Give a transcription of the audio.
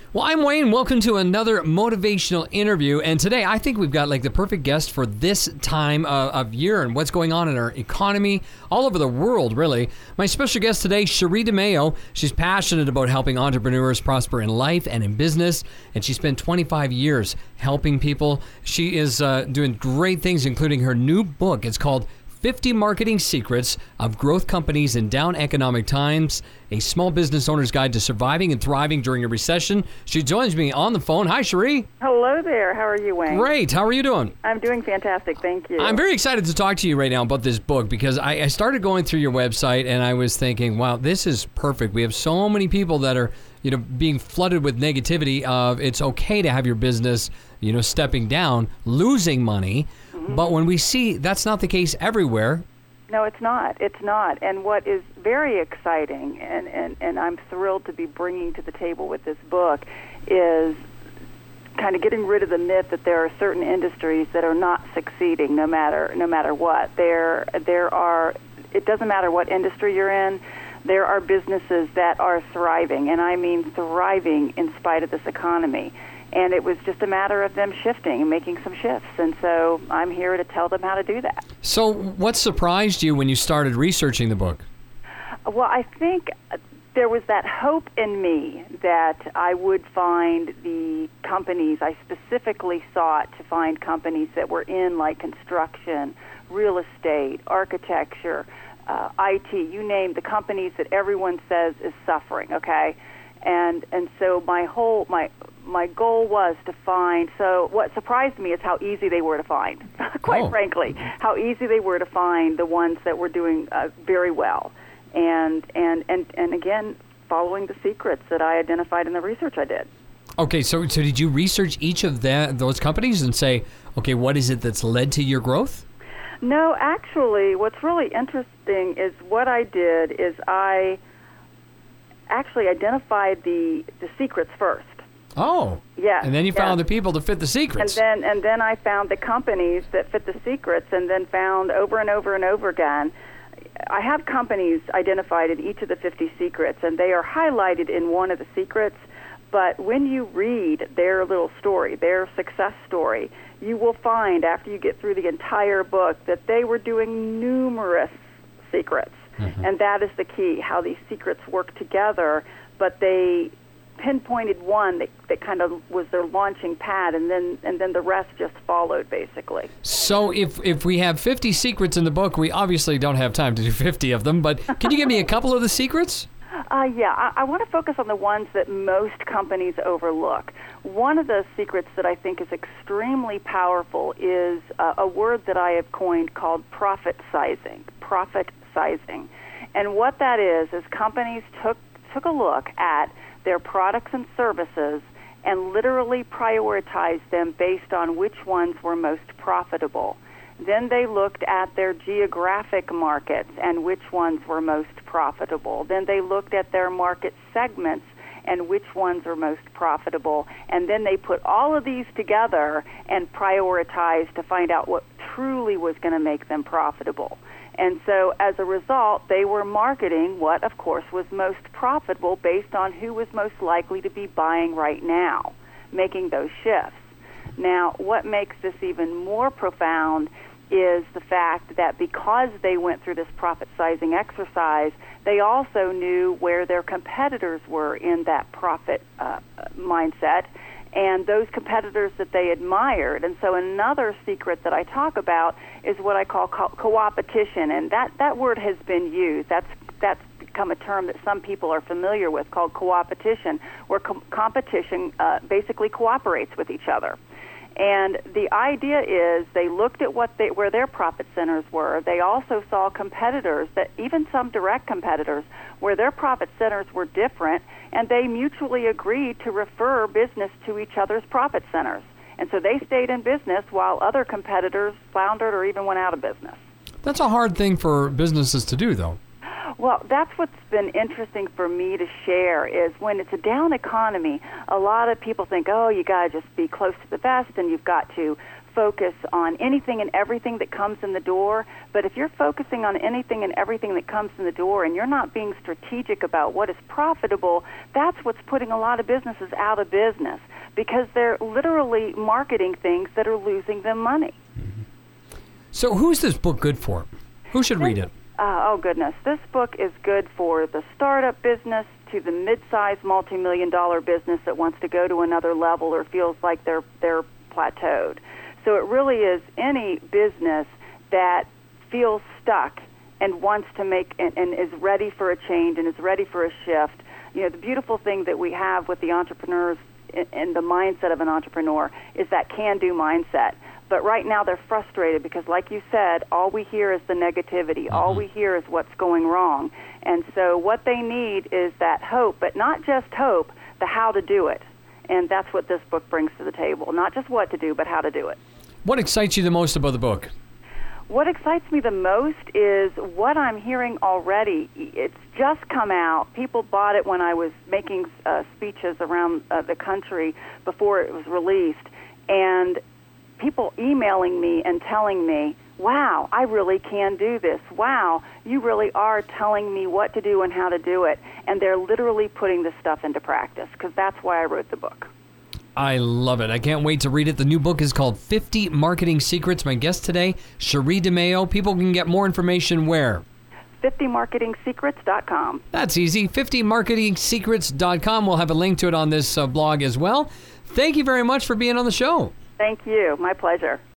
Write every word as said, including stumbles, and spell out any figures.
Well, I'm Wayne. Welcome to another motivational interview. And today, I think we've got like the perfect guest for this time of, of year and what's going on in our economy all over the world, really. My special guest today, Cherie DeMayo. She's passionate about helping entrepreneurs prosper in life and in business. And she spent twenty-five years helping people. She is uh, doing great things, including her new book. It's called fifty Marketing Secrets of Growth Companies in Down Economic Times, a small business owner's guide to surviving and thriving during a recession. She joins me on the phone. Hi, Cherie. Hello there. How are you, Wayne? Great. How are you doing? I'm doing fantastic. Thank you. I'm very excited to talk to you right now about this book because I, I started going through your website and I was thinking, wow, this is perfect. We have so many people that are, you know, being flooded with negativity of it's okay to have your business, you know, stepping down, losing money. But when we see that's not the case everywhere. No, it's not. It's not. And what is very exciting, and, and, and I'm thrilled to be bringing to the table with this book, is kind of getting rid of the myth that there are certain industries that are not succeeding no matter no matter what. There, there are, it doesn't matter what industry you're in, there are businesses that are thriving, and I mean thriving in spite of this economy. And it was just a matter of them shifting and making some shifts. And so I'm here to tell them how to do that. So what surprised you when you started researching the book? Well, I think there was that hope in me that I would find the companies. I specifically sought to find companies that were in like construction, real estate, architecture, uh, I T, you name the companies that everyone says is suffering, okay? And and so my whole my my goal was to find. So what surprised me is how easy they were to find. Quite oh. frankly, how easy they were to find the ones that were doing uh, very well. And and and and again, following the secrets that I identified in the research I did. Okay, so so did you research each of that those companies and say, okay, what is it that's led to your growth? No, actually, what's really interesting is what I did is I actually identified the, the secrets first. Oh. Yes. And then you found yes. the people that fit the secrets. And then and then I found the companies that fit the secrets, and then found over and over and over again. I have companies identified in each of the fifty secrets, and they are highlighted in one of the secrets. But when you read their little story, their success story, you will find after you get through the entire book that they were doing numerous secrets. Mm-hmm. And that is the key, how these secrets work together, but they pinpointed one that, that kind of was their launching pad, and then and then the rest just followed, basically. So if if we have fifty secrets in the book, we obviously don't have time to do fifty of them, but can you give me a couple of the secrets? Uh, yeah, I, I want to focus on the ones that most companies overlook. One of the secrets that I think is extremely powerful is uh, a word that I have coined called profit sizing. Profit sizing. And what that is, is companies took took a look at their products and services and literally prioritized them based on which ones were most profitable. Then they looked at their geographic markets and which ones were most profitable. Then they looked at their market segments and which ones are most profitable. And then they put all of these together and prioritized to find out what truly was going to make them profitable. And so as a result, they were marketing what, of course, was most profitable based on who was most likely to be buying right now, making those shifts. Now, what makes this even more profound is the fact that because they went through this profit sizing exercise, they also knew where their competitors were in that profit uh, mindset, and those competitors that they admired. And so another secret that I talk about is what I call co- co-opetition, and that, that word has been used. That's that's become a term that some people are familiar with, called co-opetition, where com- competition uh, basically cooperates with each other. And the idea is they looked at what they, where their profit centers were. They also saw competitors, that even some direct competitors, where their profit centers were different, and they mutually agreed to refer business to each other's profit centers. And so they stayed in business while other competitors floundered or even went out of business. That's a hard thing for businesses to do, though. Well, that's what's been interesting for me to share is when it's a down economy, a lot of people think, oh, you got to just be close to the vest and you've got to focus on anything and everything that comes in the door. But if you're focusing on anything and everything that comes in the door and you're not being strategic about what is profitable, that's what's putting a lot of businesses out of business because they're literally marketing things that are losing them money. So who's this book good for? Who should read it? Uh, oh, goodness. This book is good for the startup business to the mid-sized multi-million dollar business that wants to go to another level or feels like they're they're plateaued. So it really is any business that feels stuck and wants to make and, and is ready for a change and is ready for a shift. You know, the beautiful thing that we have with the entrepreneurs and the mindset of an entrepreneur is that can-do mindset. But right now they're frustrated because, like you said, all we hear is the negativity. Mm-hmm. All we hear is what's going wrong. And so what they need is that hope, but not just hope, the how to do it. And that's what this book brings to the table. Not just what to do, but how to do it. What excites you the most about the book? What excites me the most is what I'm hearing already. It's just come out. People bought it when I was making uh, speeches around uh, the country before it was released. And people emailing me and telling me, wow, I really can do this. Wow, you really are telling me what to do and how to do it. And they're literally putting this stuff into practice because that's why I wrote the book. I love it. I can't wait to read it. The new book is called fifty Marketing Secrets. My guest today, Cherie DeMaio. People can get more information where? fifty marketing secrets dot com. That's easy. fifty marketing secrets dot com. We'll have a link to it on this uh, blog as well. Thank you very much for being on the show. Thank you. My pleasure.